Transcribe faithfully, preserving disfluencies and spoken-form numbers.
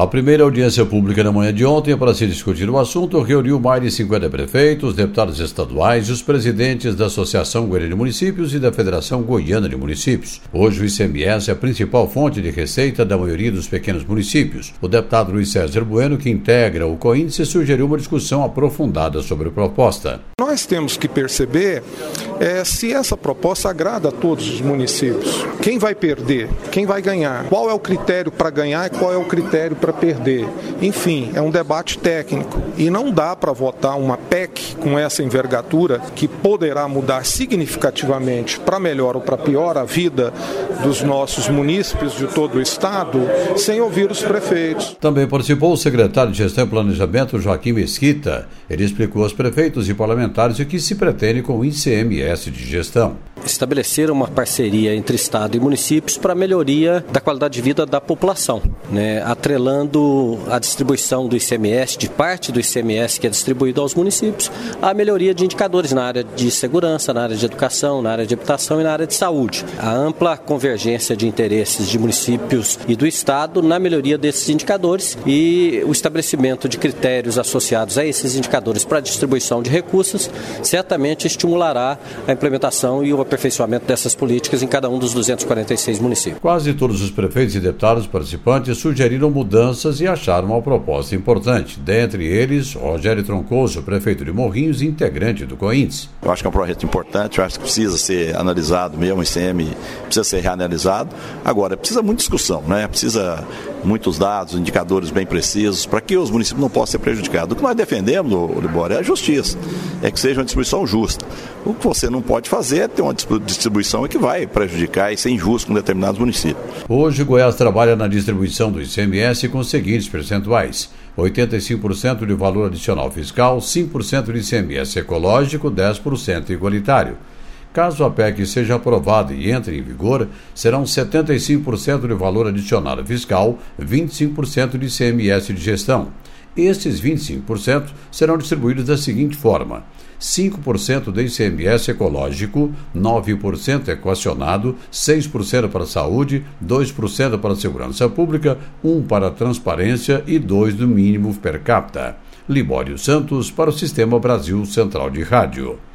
A primeira audiência pública na manhã de ontem para se discutir o assunto reuniu mais de cinquenta prefeitos, deputados estaduais e os presidentes da Associação Goiana de Municípios e da Federação Goiana de Municípios. Hoje o I C M S é a principal fonte de receita da maioria dos pequenos municípios. O deputado Luiz César Bueno, que integra o COINSE, sugeriu uma discussão aprofundada sobre a proposta. Nós temos que perceber é, se essa proposta agrada a todos os municípios. Quem vai perder? Quem vai ganhar? Qual é o critério para ganhar e qual é o critério para perder? Enfim, é um debate técnico e não dá para votar uma P E C com essa envergadura que poderá mudar significativamente para melhor ou para pior a vida dos nossos munícipes de todo o estado sem ouvir os prefeitos. Também participou o secretário de Gestão e Planejamento, Joaquim Mesquita. Ele explicou aos prefeitos e parlamentares o que se pretende com o I C M S de gestão. Estabelecer uma parceria entre Estado e municípios para a melhoria da qualidade de vida da população, né? Atrelando a distribuição do I C M S, de parte do I C M S que é distribuído aos municípios, à melhoria de indicadores na área de segurança, na área de educação, na área de habitação e na área de saúde. A ampla convergência de interesses de municípios e do Estado na melhoria desses indicadores e o estabelecimento de critérios associados a esses indicadores para a distribuição de recursos certamente estimulará a implementação e o aperfeiçoamento dessas políticas em cada um dos duzentos e quarenta e seis municípios. Quase todos os prefeitos e deputados participantes sugeriram mudanças e acharam uma proposta importante. Dentre eles, Rogério Troncoso, prefeito de Morrinhos e integrante do COINSE. Eu acho que é um projeto importante, eu acho que precisa ser analisado mesmo, o I C M precisa ser reanalisado. Agora, precisa muita discussão, né? Precisa muitos dados, indicadores bem precisos, para que os municípios não possam ser prejudicados. O que nós defendemos, Libório, é a justiça, é que seja uma distribuição justa. O que você não pode fazer é ter uma distribuição que vai prejudicar e ser injusto com determinados municípios. Hoje, Goiás trabalha na distribuição do I C M S com os seguintes percentuais: oitenta e cinco por cento de valor adicional fiscal, cinco por cento de I C M S ecológico, dez por cento igualitário. Caso a P E C seja aprovada e entre em vigor, serão setenta e cinco por cento de valor adicional fiscal, vinte e cinco por cento de I C M S de gestão. Estes vinte e cinco por cento serão distribuídos da seguinte forma: cinco por cento de I C M S ecológico, nove por cento equacionado, seis por cento para a saúde, dois por cento para a segurança pública, um por cento para a transparência e dois por cento do mínimo per capita. Libório Santos para o Sistema Brasil Central de Rádio.